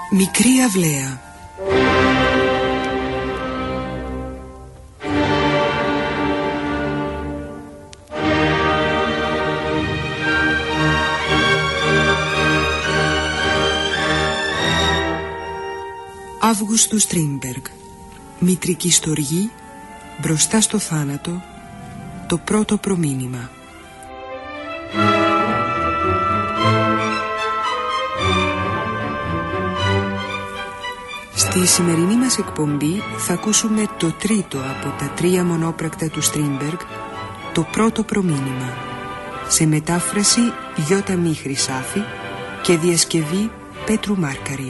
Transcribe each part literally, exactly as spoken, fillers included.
Μικρή αυλαία. Αύγουστου Στρίνμπεργκ. Μητρική στοργή, μπροστά στο θάνατο, το πρώτο προμήνυμα. Στη σημερινή μας εκπομπή θα ακούσουμε το τρίτο από τα τρία μονόπρακτα του Στρίνμπεργκ, το πρώτο προμήνυμα, σε μετάφραση Γιώτα Μη Χρυσάφη και διασκευή Πέτρου Μάρκαρη.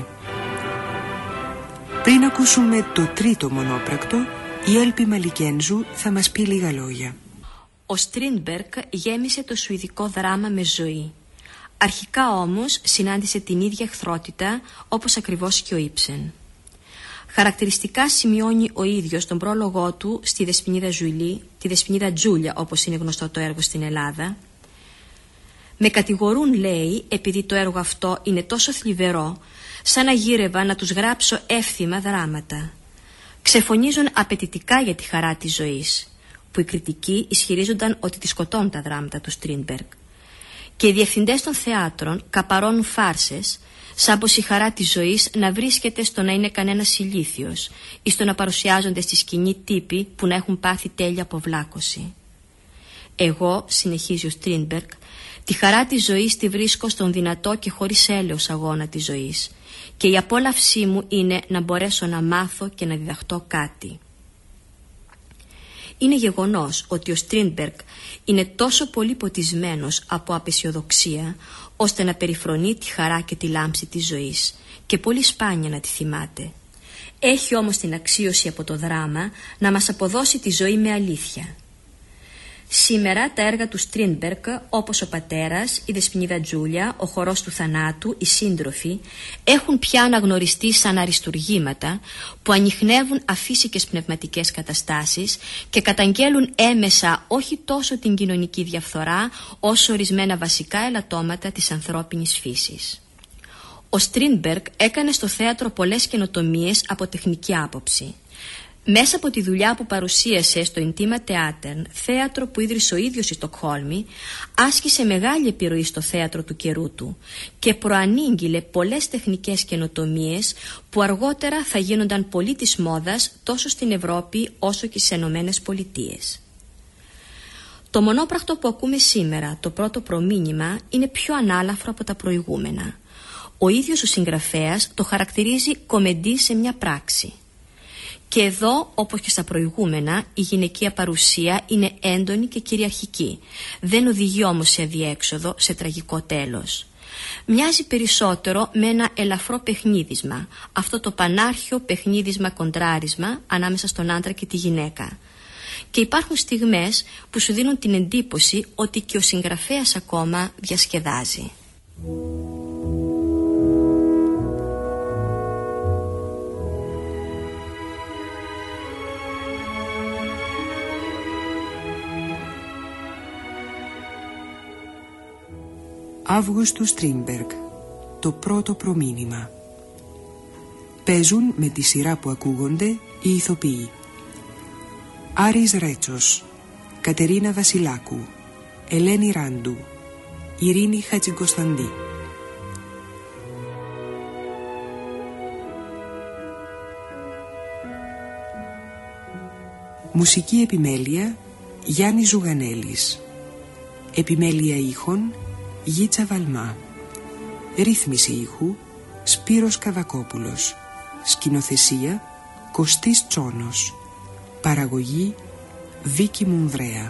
Πριν ακούσουμε το τρίτο μονόπρακτο, η Έλπη Μαλικένζου θα μας πει λίγα λόγια. Ο Στρίνμπεργκ γέμισε το σουηδικό δράμα με ζωή. Αρχικά όμως συνάντησε την ίδια εχθρότητα όπως ακριβώς και ο Ήψεν. Χαρακτηριστικά σημειώνει ο ίδιος τον πρόλογό του στη Δεσποινίδα Ζουλή, τη Δεσποινίδα Τζούλια όπως είναι γνωστό το έργο στην Ελλάδα. Με κατηγορούν, λέει, επειδή το έργο αυτό είναι τόσο θλιβερό, σαν να γύρευα να τους γράψω εύθυμα δράματα. Ξεφωνίζουν απαιτητικά για τη χαρά της ζωής, που οι κριτικοί ισχυρίζονταν ότι τη σκοτώνουν τα δράματα του Στρίνμπεργκ. Και οι διευθυντές των θεάτρων καπαρώνουν φάρσες, σαν πως η χαρά της ζωής να βρίσκεται στο να είναι κανένας ηλίθιος ή στο να παρουσιάζονται στη σκηνή τύποι που να έχουν πάθει τέλεια αποβλάκωση. Εγώ, συνεχίζει ο Στρίνμπεργκ, τη χαρά της ζωής τη βρίσκω στον δυνατό και χωρίς έλεος αγώνα της ζωής και η απόλαυσή μου είναι να μπορέσω να μάθω και να διδαχτώ κάτι. Είναι γεγονός ότι ο Στρίνμπεργκ είναι τόσο πολύ ποτισμένος από απεσιοδοξία ώστε να περιφρονεί τη χαρά και τη λάμψη της ζωής και πολύ σπάνια να τη θυμάται. Έχει όμως την αξίωση από το δράμα να μας αποδώσει τη ζωή με αλήθεια. Σήμερα τα έργα του Στρίνμπεργκ, όπως ο πατέρας, η Δεσποινίδα Τζούλια, ο χορός του θανάτου, οι σύντροφοι, έχουν πια αναγνωριστεί σαν αριστουργήματα που ανιχνεύουν αφύσικες πνευματικές καταστάσεις και καταγγέλουν έμεσα όχι τόσο την κοινωνική διαφθορά όσο ορισμένα βασικά ελαττώματα της ανθρώπινης φύσης. Ο Στρίνμπεργκ έκανε στο θέατρο πολλές καινοτομίες από τεχνική άποψη. Μέσα από τη δουλειά που παρουσίασε στο Intima Theatern, θέατρο που ίδρυσε ο ίδιος στη Στοκχόλμη, άσκησε μεγάλη επιρροή στο θέατρο του καιρού του και προανήγγειλε πολλές τεχνικές καινοτομίες που αργότερα θα γίνονταν πολύ της μόδας τόσο στην Ευρώπη όσο και στις Ενωμένες Πολιτείες. Το μονόπρακτο που ακούμε σήμερα, το πρώτο προμήνυμα, είναι πιο ανάλαφρο από τα προηγούμενα. Ο ίδιος ο συγγραφέας το χαρακτηρίζει κομεντή σε μια πράξη. Και εδώ, όπως και στα προηγούμενα, η γυναικεία παρουσία είναι έντονη και κυριαρχική. Δεν οδηγεί όμως σε αδιέξοδο, σε τραγικό τέλος. Μοιάζει περισσότερο με ένα ελαφρό παιχνίδισμα, αυτό το πανάρχιο παιχνίδισμα-κοντράρισμα ανάμεσα στον άντρα και τη γυναίκα. Και υπάρχουν στιγμές που σου δίνουν την εντύπωση ότι και ο συγγραφέας ακόμα διασκεδάζει. Αύγουστου Στρίνμπεργκ, το πρώτο προμήνυμα. Παίζουν με τη σειρά που ακούγονται οι ηθοποιοί: Άρης Ρέτσος, Κατερίνα Βασιλάκου, Ελένη Ράντου, Ειρήνη Χατζικοσταντή. Μουσική επιμέλεια Γιάννης Ζουγανέλης. Επιμέλεια ήχων Γίτσα Βαλμά. Ρύθμιση ήχου Σπύρος Καβακόπουλος. Σκηνοθεσία Κωστής Τσόνος. Παραγωγή Βίκη Μουμβρέα.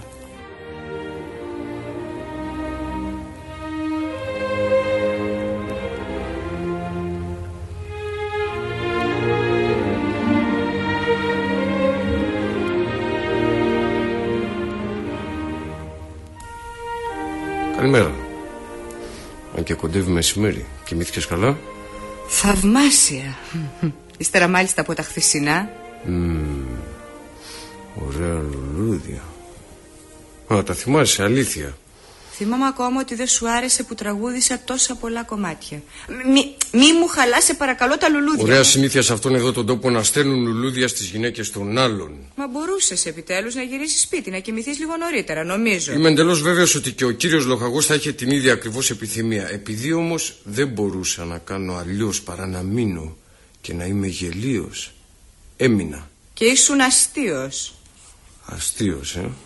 Καλημέρα. Αν και κοντεύει μεσημέρι, κοιμήθηκες καλά? Θαυμάσια. Ύστερα μάλιστα από τα χθεσινά. Mm, ωραία λουλούδια. Α, τα θυμάσαι, αλήθεια. Θυμάμαι ακόμα ότι δεν σου άρεσε που τραγούδισα τόσα πολλά κομμάτια. Μη, μη μου χαλάς, σε παρακαλώ, τα λουλούδια. Ωραία συνήθεια σε αυτόν εδώ τον τόπο να στέλνουν λουλούδια στις γυναίκες των άλλων. Μα μπορούσες επιτέλους να γυρίσεις σπίτι, να κοιμηθείς λίγο νωρίτερα, νομίζω. Είμαι εντελώς βέβαιος ότι και ο κύριος Λοχαγός θα είχε την ίδια ακριβώς επιθυμία. Επειδή όμως δεν μπορούσα να κάνω αλλιώς παρά να μείνω και να είμαι γελίος, έμεινα. Και ήσουν αστείος. Αστείος, ε.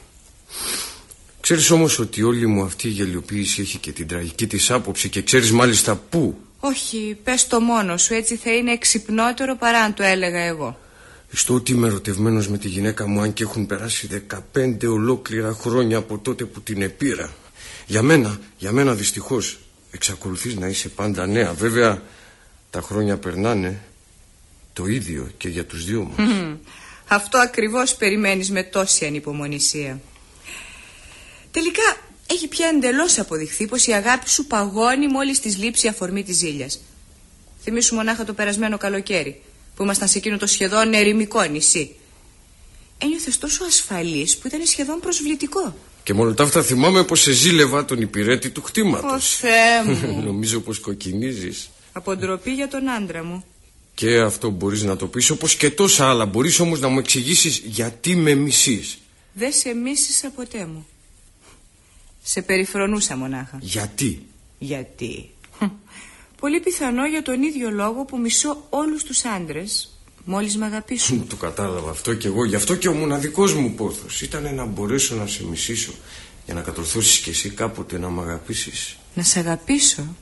Ξέρεις όμως ότι όλη μου αυτή η γελιοποίηση έχει και την τραγική της άποψη και ξέρεις μάλιστα πού. Όχι, πες το μόνο σου, έτσι θα είναι εξυπνότερο παρά αν το έλεγα εγώ. Στο ότι είμαι ερωτευμένος με τη γυναίκα μου, αν και έχουν περάσει δεκαπέντε ολόκληρα χρόνια από τότε που την επήρα. Για μένα, για μένα δυστυχώς, εξακολουθείς να είσαι πάντα νέα. Βέβαια, τα χρόνια περνάνε το ίδιο και για τους δυο μας. Mm, αυτό ακριβώς περιμένεις με τόση ανυπομονησία. Τελικά έχει πια εντελώς αποδειχθεί πως η αγάπη σου παγώνει μόλις της λείψει η αφορμή της ζήλιας. Θυμήσου μονάχα το περασμένο καλοκαίρι που ήμασταν σε εκείνο το σχεδόν ερημικό νησί. Ένιωθες τόσο ασφαλής που ήταν σχεδόν προσβλητικό. Και μόνο τα αυτά θυμάμαι πως σε ζήλευα τον υπηρέτη του κτήματος. Ω Θεέ μου. Νομίζω πως κοκκινίζεις. Από ντροπή για τον άντρα μου. Και αυτό μπορείς να το πεις, όπως και τόσα άλλα. Μπορείς όμως να μου εξηγήσεις γιατί με μισείς. Δεν σε μίσησα ποτέ μου. Σε περιφρονούσα μονάχα. Γιατί? Γιατί? Πολύ πιθανό για τον ίδιο λόγο που μισώ όλους τους άντρες μόλις με αγαπήσουν. Το κατάλαβα αυτό κι εγώ. Γι' αυτό και ο μοναδικός μου πόθος ήταν να μπορέσω να σε μισήσω, για να κατορθώσεις κι εσύ κάποτε να μ' αγαπήσεις. Να σε αγαπήσω?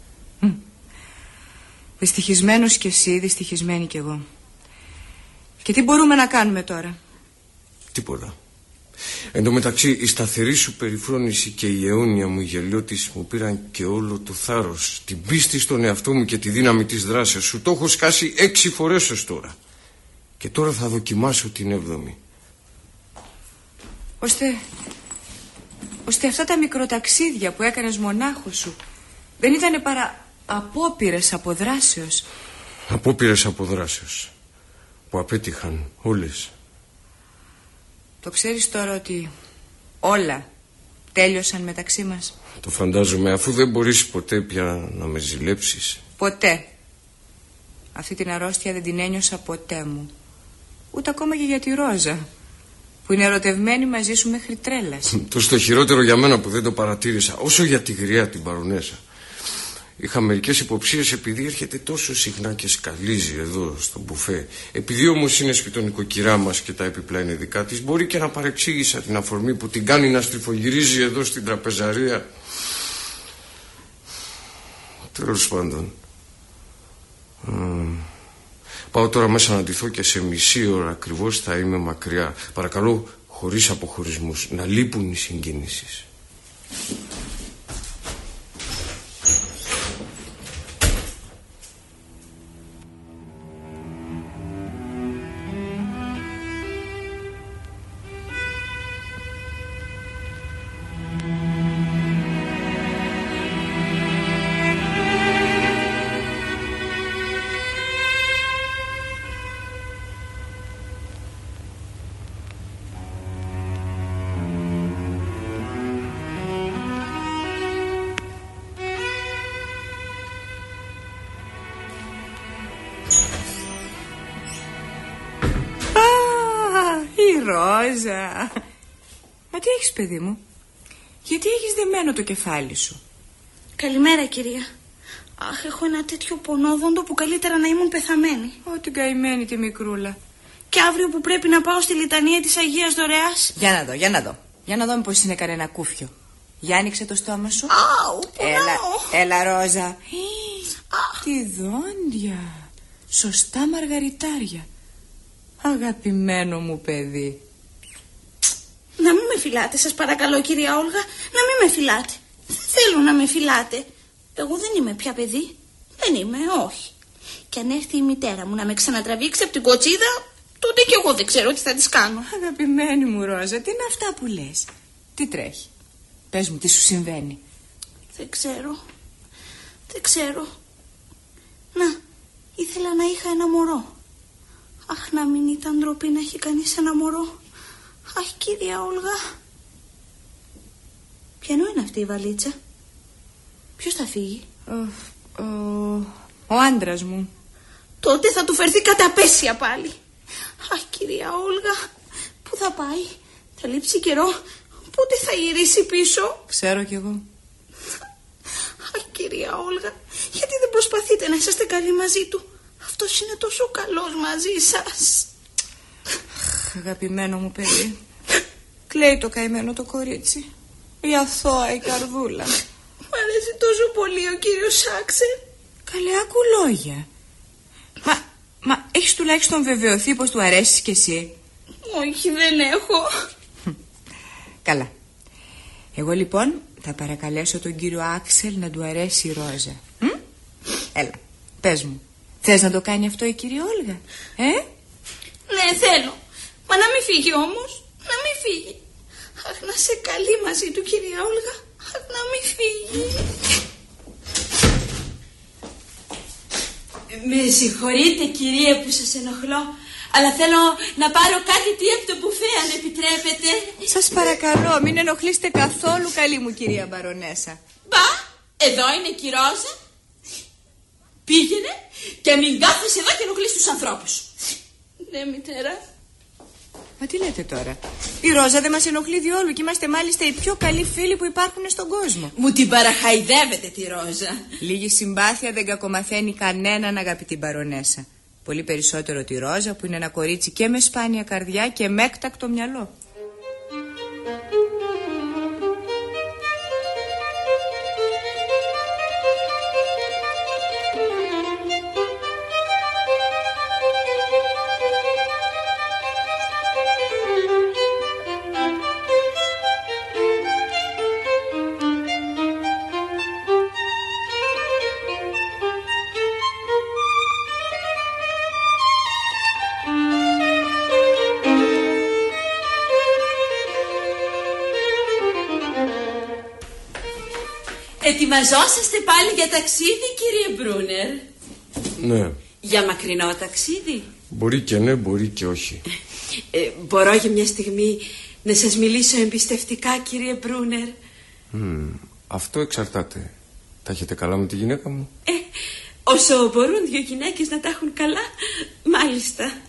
Δυστυχισμένος κι εσύ, δυστυχισμένη κι εγώ. Και τι μπορούμε να κάνουμε τώρα? Τίποτα. Εν τω μεταξύ η σταθερή σου περιφρόνηση και η αιώνια μου γελιότης μου πήραν και όλο το θάρρος, την πίστη στον εαυτό μου και τη δύναμη της δράσης σου. Το έχω σκάσει έξι φορές ως τώρα. Και τώρα θα δοκιμάσω την έβδομη. Ώστε, ώστε αυτά τα μικροταξίδια που έκανες μονάχος σου δεν ήτανε παρά απόπειρες αποδράσεως. Απόπειρες αποδράσεως που απέτυχαν όλες. Το ξέρεις τώρα ότι όλα τέλειωσαν μεταξύ μας? Το φαντάζομαι, αφού δεν μπορείς ποτέ πια να με ζηλέψεις. Ποτέ. Αυτή την αρρώστια δεν την ένιωσα ποτέ μου. Ούτε ακόμα και για τη Ρόζα, που είναι ερωτευμένη μαζί σου μέχρι τρέλας. Τόσο το χειρότερο για μένα που δεν το παρατήρησα. Όσο για τη γριά την Παρονέσα. Είχα μερικές υποψίες επειδή έρχεται τόσο συχνά και σκαλίζει εδώ στο μπουφέ. Επειδή όμως είναι σπιτονικοκυρά μας και τα έπιπλα είναι δικά της, μπορεί και να παρεξήγησα την αφορμή που την κάνει να στριφογυρίζει εδώ στην τραπεζαρία. Τέλος πάντων. Mm. Πάω τώρα μέσα να ντυθώ και σε μισή ώρα ακριβώς θα είμαι μακριά. Παρακαλώ, χωρίς αποχωρισμούς, να λείπουν οι συγκίνησεις. Ρόζα. Μα τι έχεις, παιδί μου? Γιατί έχεις δεμένο το κεφάλι σου? Καλημέρα, κυρία. Αχ, έχω ένα τέτοιο πονόδοντο που καλύτερα να ήμουν πεθαμένη. Ω, την καημένη τη μικρούλα. Και αύριο που πρέπει να πάω στη λιτανία της Αγίας Δωρεάς. Για να δω, για να δω. Για να δω πως είναι κανένα κούφιο. Για άνοιξε το στόμα σου. Αου, πονάω. Έλα, έλα, Ρόζα. Τι δόντια. Σωστά μαργαριτάρια. Αγαπημένο μου παιδί. Να μην με φυλάτε, σας παρακαλώ, κυρία Όλγα. Να μην με φυλάτε. Δεν θέλω να με φυλάτε. Εγώ δεν είμαι πια παιδί. Δεν είμαι, όχι. Και αν έρθει η μητέρα μου να με ξανατραβήξει από την κοτσίδα, τότε και εγώ δεν ξέρω τι θα της κάνω. Αγαπημένη μου Ρόζα, τι είναι αυτά που λες? Τι τρέχει? Πες μου, τι σου συμβαίνει? Δεν ξέρω. Δεν ξέρω. Να, ήθελα να είχα ένα μωρό. Αχ, να μην ήταν ντροπή να έχει κανείς ένα μωρό. Αχ, κυρία Όλγα. Ποιανού είναι αυτή η βαλίτσα? Ποιος θα φύγει? Ο, ο, ο άντρας μου. Τότε θα του φερθεί καταπέσια πάλι. Αχ, κυρία Όλγα, πού θα πάει? Θα λείψει καιρό. Πότε θα γυρίσει πίσω? Ξέρω κι εγώ. Αχ, κυρία Όλγα, γιατί δεν προσπαθείτε να είσαστε καλοί μαζί του? Αυτός είναι τόσο καλός μαζί σας. Αχ, αγαπημένο μου παιδί. Κλαίει το καημένο το κορίτσι. Η αθώα η καρδούλα. Μ' αρέσει τόσο πολύ ο κύριος Άξελ. Καλέ, άκου λόγια. Μα, μα έχεις τουλάχιστον βεβαιωθεί πως του αρέσεις κι εσύ? Όχι, δεν έχω. Καλά. Εγώ λοιπόν θα παρακαλέσω τον κύριο Άξελ να του αρέσει η Ρόζα. Μ? Έλα, πες μου. Θες να το κάνει αυτό η κυρία Όλγα? Ε? Ναι, θέλω. Μα να μην φύγει όμως. Να μην φύγει. Αχ, να σε καλή μαζί του, κυρία Όλγα. Αχ, να μην φύγει. Με συγχωρείτε, κυρία, που σας ενοχλώ, αλλά θέλω να πάρω κάτι τι από το μπουφέ, αν επιτρέπετε. Σας παρακαλώ, μην ενοχλείστε καθόλου, καλή μου κυρία Μπαρονέσα. Μπα, εδώ είναι η Ρόζα. Πήγαινε και μην κάθεσαι εδώ και ενοχλείς τους ανθρώπους. Ναι, μητέρα. Μα τι λέτε τώρα? Η Ρόζα δεν μας ενοχλεί διόλου και είμαστε μάλιστα οι πιο καλοί φίλοι που υπάρχουν στον κόσμο. Μου την παραχαϊδεύετε τη Ρόζα. Λίγη συμπάθεια δεν κακομαθαίνει κανέναν, αγαπητή Μπαρονέσα. Πολύ περισσότερο τη Ρόζα που είναι ένα κορίτσι και με σπάνια καρδιά και με έκτακτο μυαλό. Ετοιμαζόσαστε πάλι για ταξίδι, κύριε Μπρούνερ? Ναι. Για μακρινό ταξίδι? Μπορεί και ναι, μπορεί και όχι. ε, Μπορώ για μια στιγμή να σας μιλήσω εμπιστευτικά, κύριε Μπρούνερ? Mm, αυτό εξαρτάται. Τα έχετε καλά με τη γυναίκα μου? Ε, όσο μπορούν δύο γυναίκες να τα έχουν καλά, μάλιστα.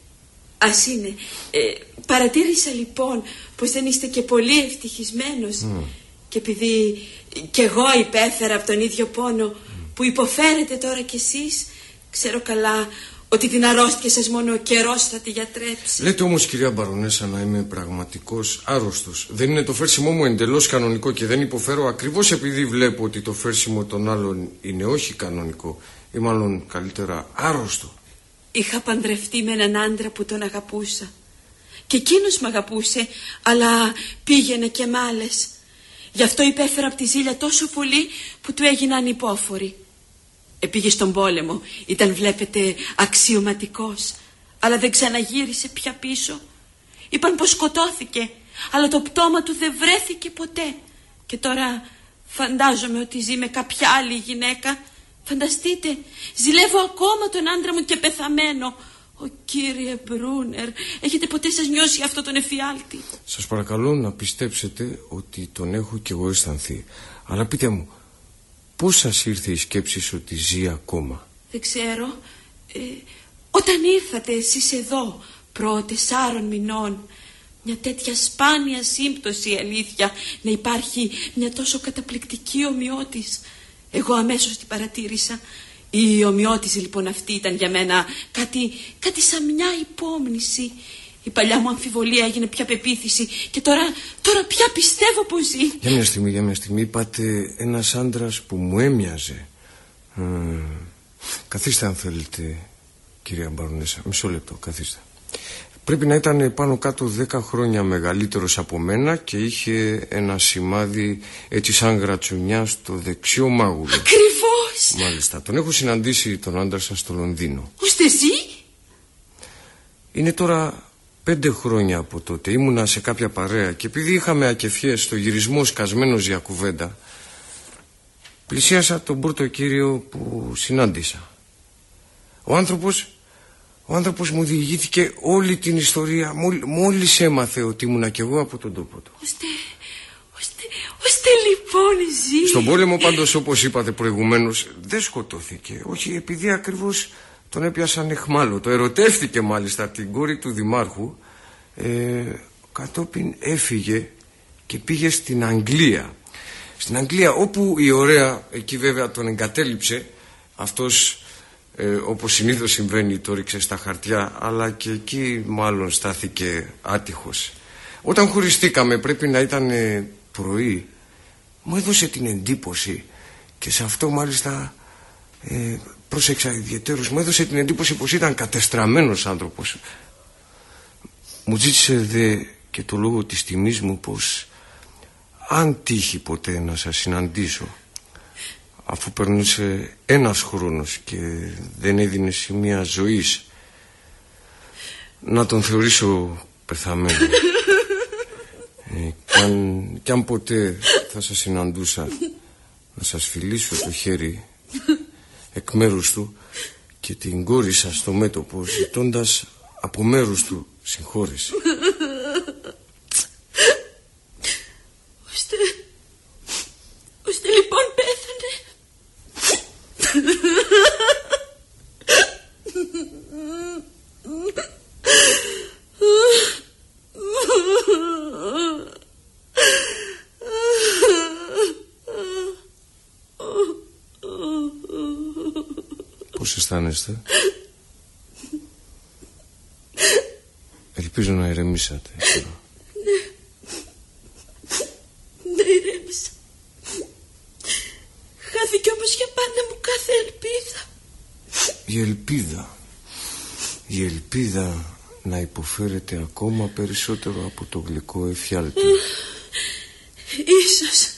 Ας είναι. ε, Παρατήρησα λοιπόν πως δεν είστε και πολύ ευτυχισμένος. mm. Και επειδή κι εγώ υπέφερα από τον ίδιο πόνο που υποφέρετε τώρα κι εσείς, ξέρω καλά ότι την αρρώστια σας μόνο ο καιρός θα τη γιατρέψει. Λέτε όμως, κυρία Μπαρονέσα, να είμαι πραγματικός άρρωστος. Δεν είναι το φέρσιμό μου εντελώς κανονικό και δεν υποφέρω ακριβώς επειδή βλέπω ότι το φέρσιμο των άλλων είναι όχι κανονικό ή μάλλον καλύτερα άρρωστο. Είχα παντρευτεί με έναν άντρα που τον αγαπούσα και εκείνος με αγαπούσε, αλλά πήγαινε και μ' άλλες. Γι' αυτό υπέφερα από τη ζήλια τόσο πολύ που του έγιναν υπόφοροι. Επήγε στον πόλεμο, ήταν βλέπετε αξιωματικός, αλλά δεν ξαναγύρισε πια πίσω. Είπαν πως σκοτώθηκε, αλλά το πτώμα του δεν βρέθηκε ποτέ. Και τώρα φαντάζομαι ότι ζει με κάποια άλλη γυναίκα. Φανταστείτε, ζηλεύω ακόμα τον άντρα μου και πεθαμένο. Ο κύριε Μπρούνερ, έχετε ποτέ σας νιώσει αυτό τον εφιάλτη? Σας παρακαλώ να πιστέψετε ότι τον έχω κι εγώ αισθανθεί. Αλλά πείτε μου, πώς σας ήρθε η σκέψη ότι ζει ακόμα? Δεν ξέρω. ε, Όταν ήρθατε εσείς εδώ προ τεσσάρων μηνών, μια τέτοια σπάνια σύμπτωση, αλήθεια, να υπάρχει μια τόσο καταπληκτική ομοιότης, εγώ αμέσως την παρατήρησα. Η ομοιότηση λοιπόν αυτή ήταν για μένα κάτι, κάτι σαν μια υπόμνηση. Η παλιά μου αμφιβολία έγινε πια πεποίθηση και τώρα, τώρα πια πιστεύω πως ζει. Για μια στιγμή, για μια στιγμή είπατε ένας άντρας που μου έμοιαζε. ε, Καθίστε αν θέλετε, κυρία Μπαρονέσα. Μισό λεπτό, καθίστε. Πρέπει να ήταν πάνω κάτω δέκα χρόνια μεγαλύτερος από μένα και είχε ένα σημάδι έτσι σαν γρατσουνιά στο δεξιό μάγουλο. Ακριβώς! Μάλιστα, τον έχω συναντήσει τον άντρα σας στο Λονδίνο. Ώστε ζει? Είναι τώρα πέντε χρόνια από τότε. Ήμουνα σε κάποια παρέα και επειδή είχαμε ακεφιές στο γυρισμό σκασμένος για κουβέντα, πλησίασα τον πρώτο κύριο που συνάντησα. Ο άνθρωπος Ο άνθρωπος μου διηγήθηκε όλη την ιστορία. Μόλι, μόλις έμαθε ότι ήμουνα κι εγώ από τον τόπο του. Ώστε, ώστε, ώστε λοιπόν η Ζήλια? Στον πόλεμο πάντως, όπως είπατε προηγουμένως, δεν σκοτώθηκε. Όχι, επειδή ακριβώς τον έπιασαν εχμάλωτο. Ερωτεύτηκε μάλιστα την κόρη του δημάρχου. ε, Κατόπιν έφυγε και πήγε στην Αγγλία. Στην Αγγλία, όπου η ωραία εκεί βέβαια τον εγκατέλειψε. Αυτός ε, όπως συνήθως συμβαίνει το ρίξε στα χαρτιά, αλλά και εκεί μάλλον στάθηκε άτυχος. Όταν χωριστήκαμε, πρέπει να ήταν ε, πρωί, μου έδωσε την εντύπωση, και σε αυτό μάλιστα ε, πρόσεξα ιδιαιτέρως, μου έδωσε την εντύπωση πως ήταν κατεστραμμένος άνθρωπος. Μου ζήτησε δε και το λόγο της τιμής μου πως αν τύχει ποτέ να σας συναντήσω, αφού περνούσε ένας χρόνος και δεν έδινε σημεία ζωής, να τον θεωρήσω πεθαμένο. ε, κι, αν, κι αν ποτέ θα σας συναντούσα, να σας φιλήσω το χέρι εκ μέρους του και την κόρη σας στο μέτωπο, ζητώντας από μέρους του συγχώρεση. Ώστε, ώστε λοιπόν πέθανε. Πώς αισθάνεστε? Ελπίζω να ηρεμήσατε. Ναι, ναι, ηρέμησα. Χάθηκε όμως για πάντα μου κάθε ελπίδα. Η ελπίδα Η ελπίδα να υποφέρετε ακόμα περισσότερο από το γλυκό εφιάλτη. Ίσως.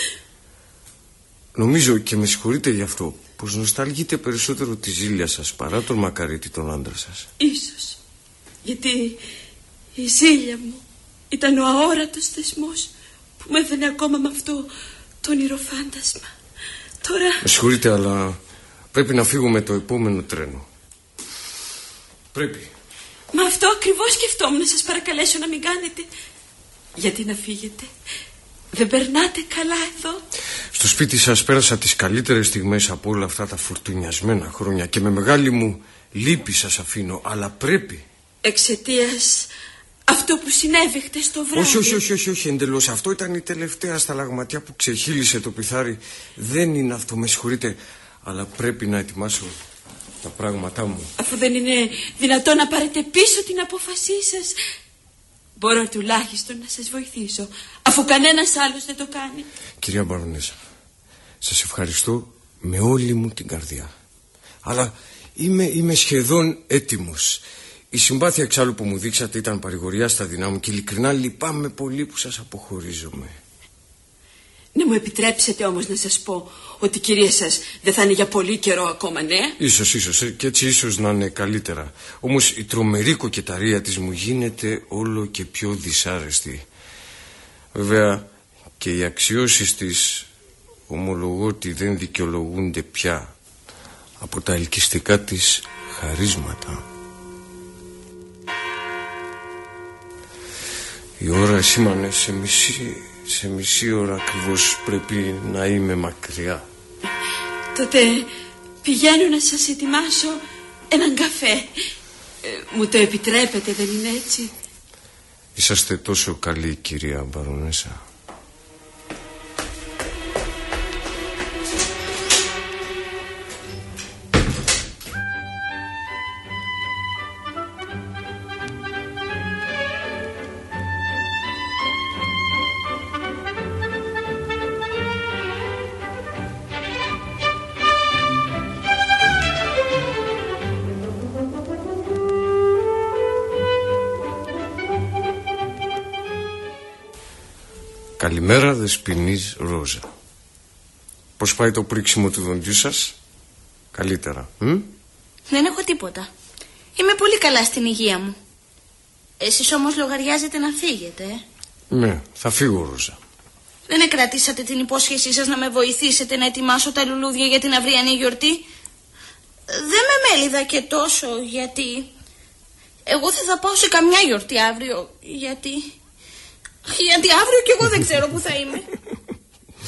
Νομίζω, και με συγχωρείτε γι' αυτό, πως νοσταλγείτε περισσότερο τη Ζήλια σας παρά τον Μακαρίτη τον άντρα σας. Ίσως. Γιατί η Ζήλια μου ήταν ο αόρατος θεσμός που με έδαινε ακόμα με αυτό το ονειροφάντασμα. Τώρα... Με συγχωρείτε, αλλά πρέπει να φύγω με το επόμενο τρένο. Πρέπει. Μα αυτό ακριβώς σκεφτόμουν να σας παρακαλέσω να μην κάνετε. Γιατί να φύγετε? Δεν περνάτε καλά εδώ? Στο σπίτι σας πέρασα τις καλύτερες στιγμές από όλα αυτά τα φορτουνιασμένα χρόνια και με μεγάλη μου λύπη σας αφήνω, αλλά πρέπει. Εξαιτίας αυτό που συνέβη χτες το βράδυ? Όχι, όχι, όχι, όχι, όχι εντελώς. Αυτό ήταν η τελευταία σταλαγματιά που ξεχύλισε το πιθάρι. Δεν είναι αυτό, με συγχωρείτε, αλλά πρέπει να ετοιμάσω τα πράγματά μου. Αφού δεν είναι δυνατόν να πάρετε πίσω την απόφασή σας, μπορώ τουλάχιστον να σας βοηθήσω, αφού κανένας άλλος δεν το κάνει. Κυρία Μπαρονέσα, σας ευχαριστώ με όλη μου την καρδιά, αλλά είμαι, είμαι σχεδόν έτοιμος. Η συμπάθεια εξάλλου που μου δείξατε ήταν παρηγοριά στα δεινά μου και ειλικρινά λυπάμαι πολύ που σας αποχωρίζομαι. Να μου επιτρέψετε όμως να σας πω ότι η κυρία σας δεν θα είναι για πολύ καιρό ακόμα, ναι? Ίσως, ίσως, και έτσι ίσως να είναι καλύτερα. Όμως η τρομερή κοκεταρία της μου γίνεται όλο και πιο δυσάρεστη. Βέβαια και οι αξιώσεις της, ομολογώ ότι δεν δικαιολογούνται πια από τα ελκυστικά της χαρίσματα. Η ώρα σήμανε σε μισή, σε μισή ώρα ακριβώς πρέπει να είμαι μακριά. Τότε πηγαίνω να σας ετοιμάσω έναν καφέ. Ε, μου το επιτρέπετε, δεν είναι έτσι? Είσαστε τόσο καλή, κυρία Μπαρονέσα. Καλημέρα, δεσποινής Ρόζα. Πώς πάει το πρίξιμο του δοντιού σας? Καλύτερα? Μ? Δεν έχω τίποτα. Είμαι πολύ καλά στην υγεία μου. Εσείς όμως λογαριάζετε να φύγετε, ε? Ναι, θα φύγω, Ρόζα. Δεν εκρατήσατε την υπόσχεσή σας να με βοηθήσετε να ετοιμάσω τα λουλούδια για την αυριανή γιορτή? Δεν με μέλιδα και τόσο, γιατί εγώ δεν θα πάω σε καμιά γιορτή αύριο. Γιατί... Γιατί αύριο κι εγώ δεν ξέρω που θα είμαι.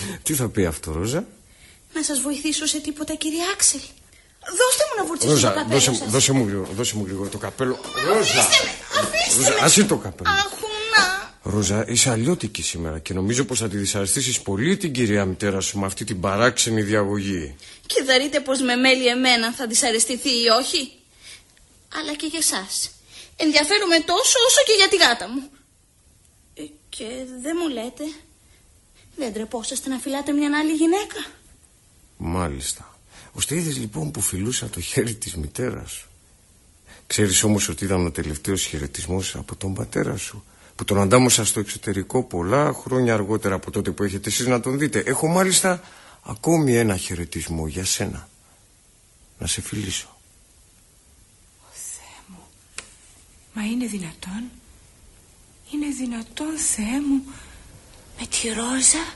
Τι θα πει αυτό, Ρόζα? Να σας βοηθήσω σε τίποτα, κύριε Άξελ? Δώστε μου να βουρτσίσω Ρόζα, το καπέλο δώσε, σας. δώσε, μου, γρήγορα, δώσε μου γρήγορα το καπέλο. Ρόζα, Αφήστε με, αφήστε Ρόζα, με. άσε το καπέλο. Αχουνά. Ρόζα, είσαι αλλιώτικη σήμερα και νομίζω πως θα τη δυσαρεστήσεις πολύ την κυρία μητέρα σου με αυτή την παράξενη διαγωγή. Και θα δείτε πως με μέλη εμένα θα δυσαρεστηθεί ή όχι. Αλλά και για εσάς. Ενδιαφέρομαι τόσο όσο και για τη γάτα μου. Ε, και δεν μου λέτε, δεν ντρεπόσαστε να φυλάτε μια άλλη γυναίκα? Μάλιστα. Ώστε είδες λοιπόν που φιλούσα το χέρι της μητέρας σου. Ξέρεις όμως ότι ήταν ο τελευταίος χαιρετισμός από τον πατέρα σου, που τον αντάμωσα στο εξωτερικό πολλά χρόνια αργότερα από τότε που έχετε εσείς να τον δείτε. Έχω μάλιστα ακόμη ένα χαιρετισμό για σένα. Να σε φιλήσω. Ω Θεέ μου, μα είναι δυνατόν? Είναι δυνατόν, Θεέ μου? Με τη Ρόζα?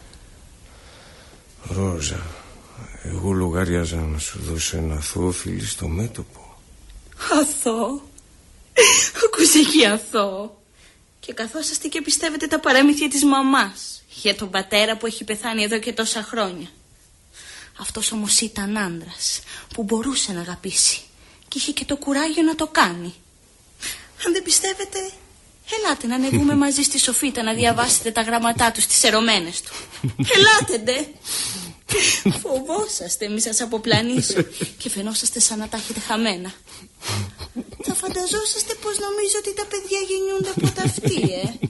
Ρόζα, εγώ λογάριαζα να σου δώσω ένα αθώο φιλί στο μέτωπο. Αθώο? Ακούσε εκεί αθώο? Και καθόσαστε και πιστεύετε τα παραμύθια της μαμάς για τον πατέρα που έχει πεθάνει εδώ και τόσα χρόνια. Αυτός όμως ήταν άντρας που μπορούσε να αγαπήσει και είχε και το κουράγιο να το κάνει. Αν δεν πιστεύετε, ελάτε να ανεβούμε μαζί στη σοφίτα να διαβάσετε τα γραμματά του στις ερωμένες του. Ελάτε ντε. Φοβόσαστε μη σας αποπλανήσω και φαινόσαστε σαν να τα έχετε χαμένα. Θα φανταζόσαστε πως νομίζω ότι τα παιδιά γεννιούνται από ταυτί, ε.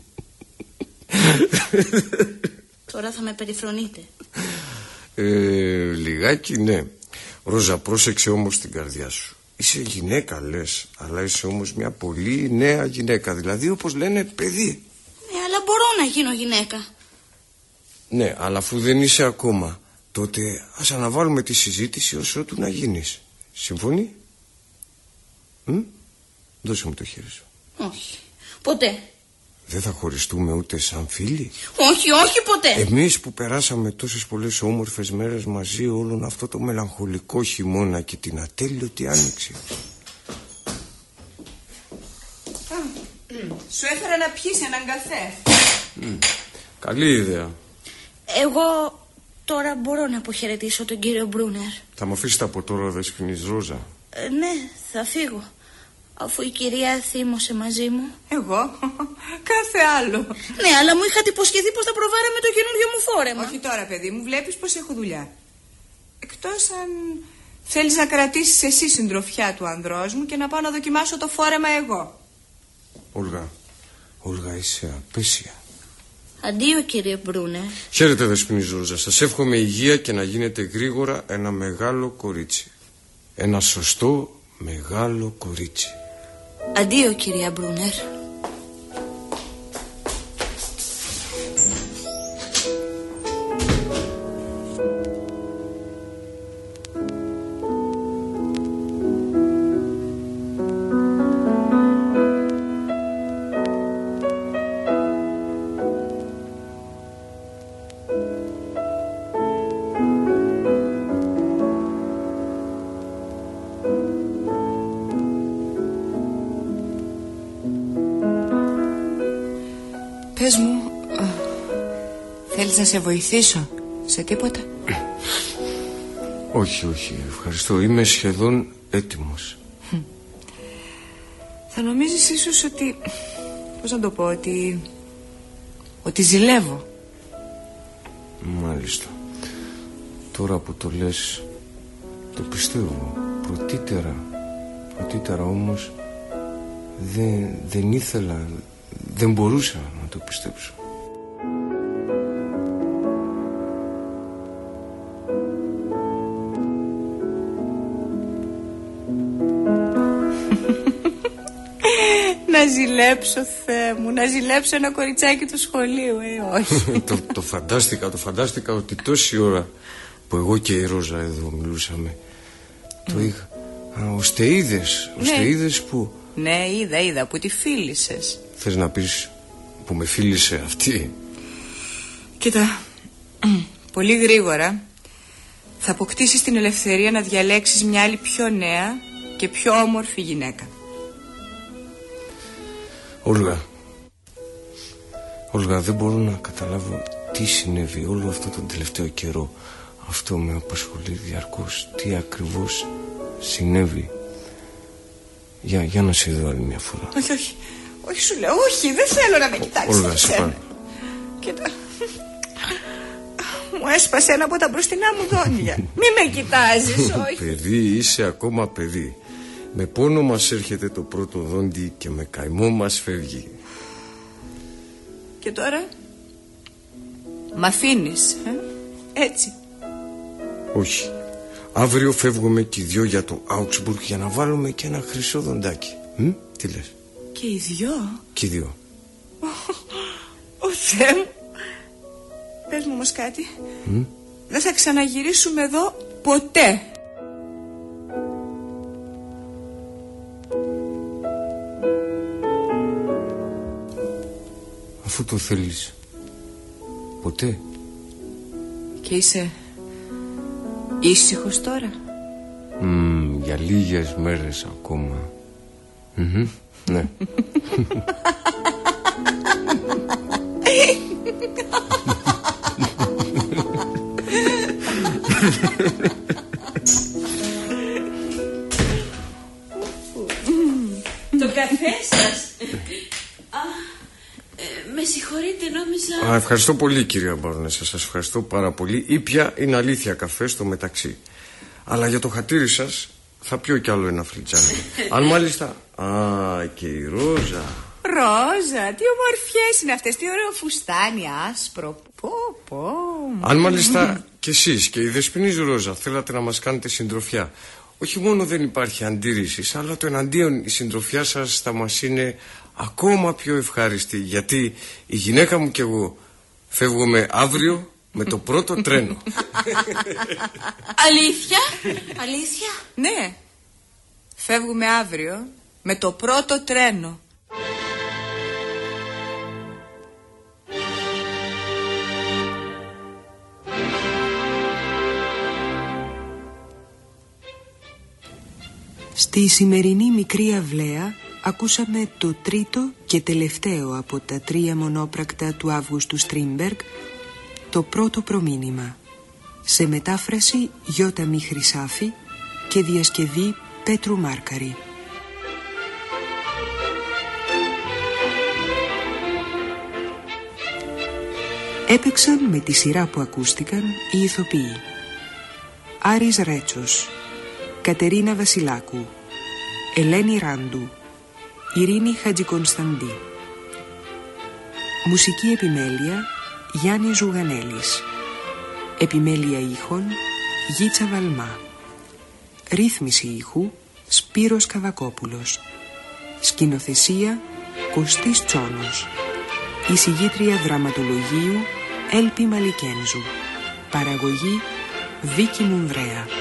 Τώρα θα με περιφρονείτε. Ε, λιγάκι ναι. Ρόζα, πρόσεξε όμως την καρδιά σου. Είσαι γυναίκα λες, αλλά είσαι όμως μια πολύ νέα γυναίκα. Δηλαδή όπως λένε παιδί. Ναι, αλλά μπορώ να γίνω γυναίκα. Ναι, αλλά αφού δεν είσαι ακόμα, τότε ας αναβάλουμε τη συζήτηση ως ότου να γίνεις. Συμφωνεί? Μ? Δώσε μου το χέρι σου. Όχι, ποτέ. Δεν θα χωριστούμε ούτε σαν φίλοι? Όχι, όχι ποτέ. Εμείς που περάσαμε τόσες πολλές όμορφες μέρες μαζί όλον αυτό το μελαγχολικό χειμώνα και την ατέλειωτη άνοιξη. Α, σου έφερα να πιείς έναν καφέ. Mm, καλή ιδέα. Εγώ τώρα μπορώ να αποχαιρετήσω τον κύριο Μπρούνερ. Θα μου αφήσετε από τώρα, δεσποινής Ρόζα? Ε, ναι, θα φύγω. Αφού η κυρία θύμωσε μαζί μου. Εγώ? Κάθε άλλο. Ναι, αλλά μου είχατε υποσχεθεί πως θα προβάραμε το καινούριο μου φόρεμα. Όχι τώρα, παιδί μου, βλέπεις πως έχω δουλειά. Εκτός αν θέλεις να κρατήσεις εσύ συντροφιά του ανδρός μου και να πάω να δοκιμάσω το φόρεμα εγώ. Όλγα, Όλγα, είσαι απέσια. Αντίο, κύριε Μπρούνερ. Χαίρετε, δεσποινής Ρόζα. Σας εύχομαι υγεία και να γίνετε γρήγορα ένα μεγάλο κορίτσι. Ένα σωστό μεγάλο κορίτσι. Αντίο, κυρία Μπρούνερ. Πες μου, α, θέλεις να σε βοηθήσω σε τίποτα? Όχι, όχι, ευχαριστώ. Είμαι σχεδόν έτοιμος. Θα νομίζεις ίσως ότι, πώς να το πω, ότι, ότι ζηλεύω. Μάλιστα. Τώρα που το λες, το πιστεύω. Πρωτήτερα, πρωτήτερα όμως, δεν, δεν ήθελα, δεν μπορούσα να το πιστέψω. Να ζηλέψω, Θεέ μου, να ζηλέψω ένα κοριτσάκι του σχολείου, ε, όχι. το, το φαντάστηκα, το φαντάστηκα ότι τόση ώρα που εγώ και η Ρόζα εδώ μιλούσαμε, το mm. είχα. Α, ώστε είδες, ώστε ναι. είδες που... Ναι, είδα, είδα, που τη φίλησες. Θες να πεις που με φίλησε αυτή? Κοίτα, πολύ γρήγορα θα αποκτήσεις την ελευθερία να διαλέξεις μια άλλη πιο νέα και πιο όμορφη γυναίκα. Όλγα, Όλγα, δεν μπορώ να καταλάβω τι τι συνέβη όλο αυτό τον τελευταίο καιρό. Αυτό με απασχολεί διαρκώς. Τι ακριβώς συνέβη. Για, για να σε δω άλλη μια φορά. Όχι, όχι, όχι σου λέω, όχι, δεν θέλω να με κοιτάξεις. Όλγα, σε πάνω. Κοίτα, μου έσπασε ένα από τα μπροστινά μου δόντια. Μη με κοιτάζεις, όχι. Παιδί, είσαι ακόμα παιδί. Με πόνο μας έρχεται το πρώτο δόντι και με καημό μας φεύγει. Και τώρα μ' αφήνεις, ε? Έτσι. Όχι. Αύριο φεύγουμε και οι δυο για το Augsburg για να βάλουμε και ένα χρυσό δοντάκι. Μ? Τι λες? Και οι δυο? Και οι δυο. Ο Θεέ μου. Πες μου όμως κάτι. Μ? Δεν θα ξαναγυρίσουμε εδώ ποτέ. Αφού το θέλεις. Ποτέ. Και είσαι ήσυχος τώρα? Mm, για λίγες μέρες ακόμα. Mm-hmm, ναι. Το καφέ σας. Α, ε, με συγχωρείτε, νόμιζα... Α, ευχαριστώ πολύ, κυρία Μπαρονέσσα. Σας ευχαριστώ πάρα πολύ. Ήπια είναι αλήθεια καφέ στο μεταξύ. Αλλά για το χατήρι σας θα πιω κι άλλο ένα φλιτζάνι. Αν μάλιστα... Α, και η Ρόζα. Ρόζα, τι ομορφιές είναι αυτές. Τι ωραίο φουστάνι άσπρο. Πω, πω. Αν μάλιστα κι εσείς και η Δεσποινής Ρόζα θέλατε να μας κάνετε συντροφιά, όχι μόνο δεν υπάρχει αντίρρηση, αλλά το εναντίον η συντροφιά σας θα μας είναι ακόμα πιο ευχάριστη. Γιατί η γυναίκα μου και εγώ φεύγουμε αύριο με το πρώτο τρένο. Αλήθεια? Αλήθεια? Ναι. Φεύγουμε αύριο με το πρώτο τρένο. Στη σημερινή μικρή αυλαία ακούσαμε το τρίτο και τελευταίο από τα τρία μονόπρακτα του Αύγουστου Στρίνμπεργκ, το πρώτο προμήνυμα, σε μετάφραση Γιώτα Μη Χρυσάφη και διασκευή Πέτρου Μάρκαρη. Έπαιξαν με τη σειρά που ακούστηκαν οι ηθοποιοί: Άρης Ρέτσος, Κατερίνα Βασιλάκου, Ελένη Ράντου, Ειρήνη Χατζικονσταντή. Μουσική επιμέλεια Γιάννη Ζουγανέλης. Επιμέλεια ήχων Γίτσα Βαλμά. Ρύθμιση ήχου Σπύρος Καβακόπουλος. Σκηνοθεσία Κωστής Τσόνος. Εισηγήτρια δραματολογίου Έλπη Μαλικένζου. Παραγωγή Βίκη Μουνδρέα.